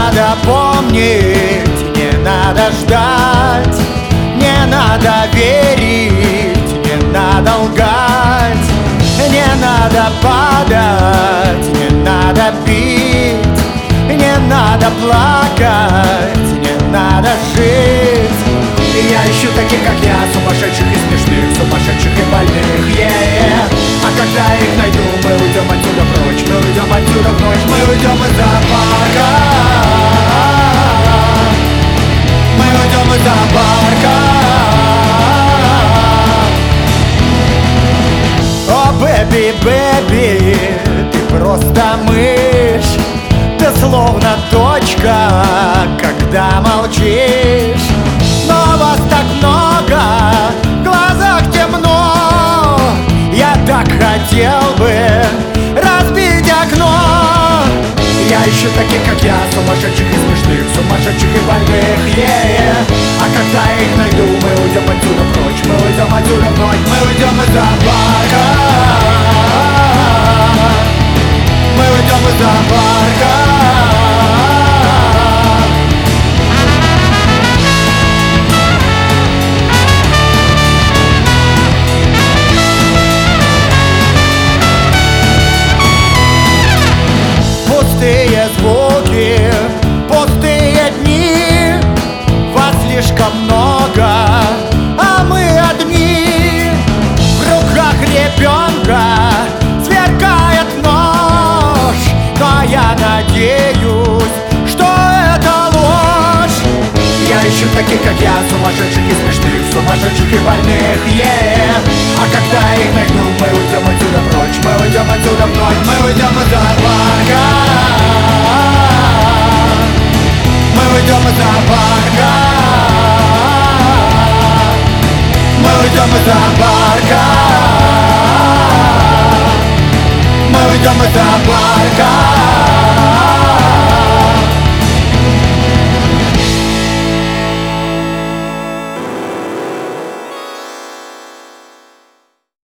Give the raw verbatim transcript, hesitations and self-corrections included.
надо помнить, не надо ждать, не надо верить, не надо лгать, не надо падать, не надо пить, не надо плакать, не надо жить. Я ищу таких, как я, сумасшедших и смешных, сумасшедших и больных, yeah. А когда их найду, мы уйдем отсюда прочь, мы уйдем отсюда в ночь, мы уйдем из зоопарка, мы уйдем из зоопарка. О, бэби, бэби, ты просто мышь, ты словно точка, когда молчишь. Но вас так много, в глазах темно, я так хотел бы разбить окно. Я ищу таких, как я, сумасшедших и смешных, сумасшедших и больных, yeah. А когда их найду, мы уйдем отсюда прочь, мы уйдем отсюда прочь, мы уйдем из зоопарка, мы уйдем из зоопарка. Пустые звуки, пустые дни, вас слишком много, а мы одни. В руках ребенка сверкает нож, но я надеюсь, что это ложь. Я ищу таких, как я, сумасшедших и смешных, сумасшедших и больных, yeah. А когда их найду, мы уйдем отсюда прочь, мы уйдем отсюда в ночь, мы уйдем из зоопарка, мы уйдем из зоопарка, мы уйдем из зоопарка.